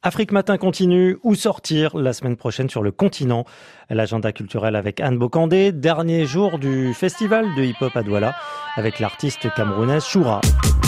Afrique Matin continue. Où sortir la semaine prochaine sur le continent? L'agenda culturel avec Anne Bocandé. Dernier jour du festival de hip-hop à Douala avec l'artiste camerounaise Choura.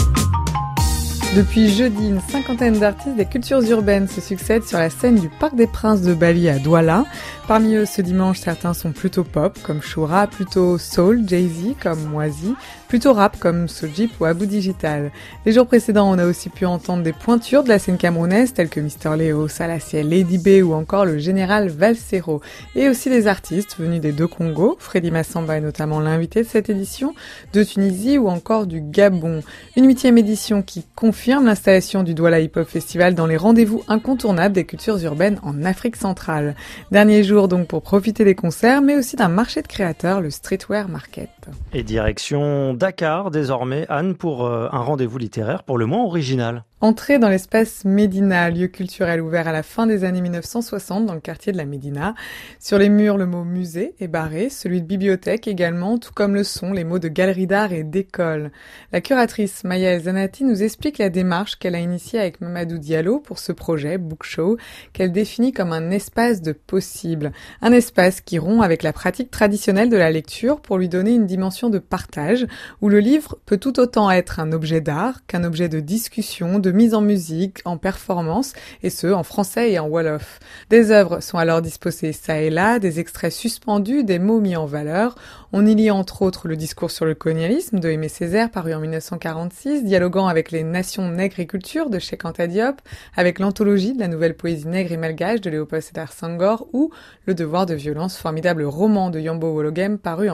Depuis jeudi, une cinquantaine d'artistes des cultures urbaines se succèdent sur la scène du Parc des Princes de Bali à Douala. Parmi eux, ce dimanche, certains sont plutôt pop, comme Choura, plutôt soul, Jay-Z, comme Moisy, plutôt rap, comme Sojip ou Abou Digital. Les jours précédents, on a aussi pu entendre des pointures de la scène camerounaise, telles que Mister Léo, Salaciel, Lady B ou encore le général Valsero. Et aussi des artistes venus des deux Congos. Freddy Massamba est notamment l'invité de cette édition, de Tunisie ou encore du Gabon. Une 8e édition qui confirme l'installation du Douala Hip Hop Festival dans les rendez-vous incontournables des cultures urbaines en Afrique centrale. Dernier jour donc pour profiter des concerts, mais aussi d'un marché de créateurs, le Streetwear Market. Et direction Dakar désormais, Anne, pour un rendez-vous littéraire pour le moins original. Entrée dans l'espace Médina, lieu culturel ouvert à la fin des années 1960 dans le quartier de la Médina. Sur les murs, le mot musée est barré, celui de bibliothèque également, tout comme le sont les mots de galerie d'art et d'école. La curatrice Maya El Zanati nous explique la démarche qu'elle a initiée avec Mamadou Diallo pour ce projet Book Show, qu'elle définit comme un espace de possible. Un espace qui rompt avec la pratique traditionnelle de la lecture pour lui donner une dimension de partage, où le livre peut tout autant être un objet d'art qu'un objet de discussion, de mise en musique, en performance, et ce, en français et en wolof. Des œuvres sont alors disposées ça et là, des extraits suspendus, des mots mis en valeur. On y lit entre autres le discours sur le colonialisme de Aimé Césaire, paru en 1946, dialoguant avec les nations nègres et culture de Cheikh Anta Diop, avec l'anthologie de la nouvelle poésie nègre et malgache de Léopold Sédar Senghor, ou Le devoir de violence, formidable roman de Yambo Wologem, paru en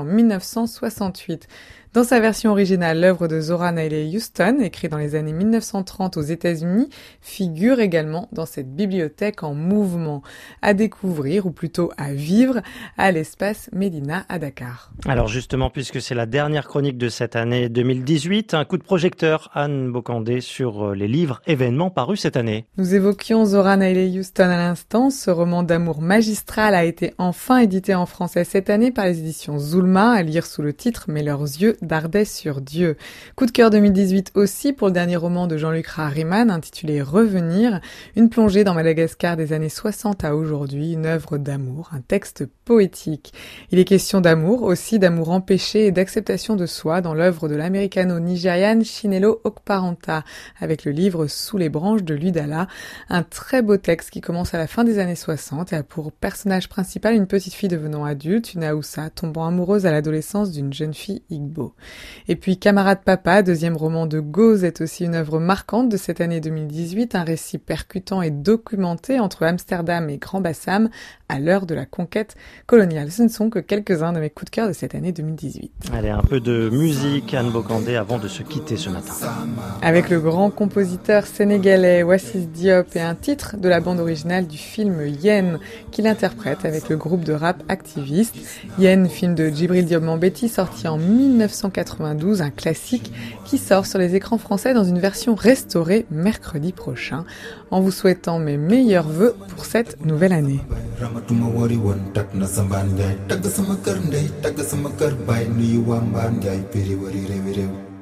1968. Dans sa version originale, l'œuvre de Zora Neale Hurston, écrite dans les années 1930 aux États-Unis, figure également dans cette bibliothèque en mouvement, à découvrir, ou plutôt à vivre, à l'espace Médina à Dakar. Alors justement, puisque c'est la dernière chronique de cette année 2018, un coup de projecteur, Anne Bocandé, sur les livres événements parus cette année. Nous évoquions Zora Neale Hurston à l'instant. Ce roman d'amour magistral a été enfin édité en français cette année par les éditions Zulma, à lire sous le titre « Mais leurs yeux d'Ardès sur Dieu ». Coup de cœur 2018 aussi pour le dernier roman de Jean-Luc Rahriman intitulé Revenir, une plongée dans Madagascar des années 60 à aujourd'hui, une œuvre d'amour, un texte poétique. Il est question d'amour, aussi d'amour empêché et d'acceptation de soi dans l'œuvre de l'américano-nigériane Chinelo Okparanta, avec le livre Sous les branches de l'Udala, un très beau texte qui commence à la fin des années 60 et a pour personnage principal une petite fille devenant adulte, une Aoussa, tombant amoureuse à l'adolescence d'une jeune fille Igbo. Et puis Camarade Papa, deuxième roman de Gauze, est aussi une œuvre marquante de cette année 2018, un récit percutant et documenté entre Amsterdam et Grand-Bassam à l'heure de la conquête coloniale. Ce ne sont que quelques-uns de mes coups de cœur de cette année 2018. Allez, un peu de musique, Anne Bocandé, avant de se quitter ce matin. Avec le grand compositeur sénégalais Wassis Diop et un titre de la bande originale du film Yen, qu'il interprète avec le groupe de rap Activiste. Yen, film de Djibril Diop Mambéty, sorti en 1992, un classique qui sort sur les écrans français dans une version restaurée mercredi prochain, en vous souhaitant mes meilleurs vœux pour cette nouvelle année. Ramatuma wari won tak na samban jay tag sama kër ndey tag sama kër bay nuyu waa mbaan jay piri wari rewi rew